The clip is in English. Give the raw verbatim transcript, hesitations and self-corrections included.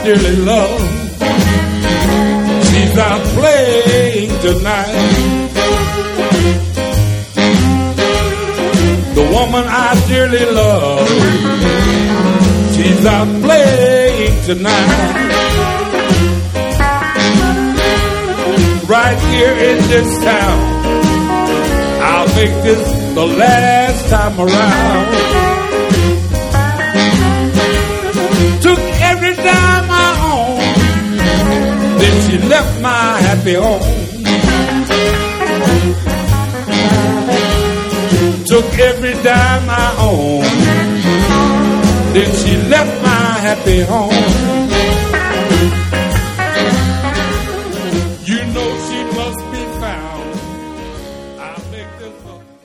dearly love, she's out playing tonight. The woman I dearly love, she's out playing tonight. Right here in this town, I'll make this the last time around. Took every dime I owned, then she left my happy home. Took every dime I owned, then she left my happy home. You know she must be found. I'll make this up.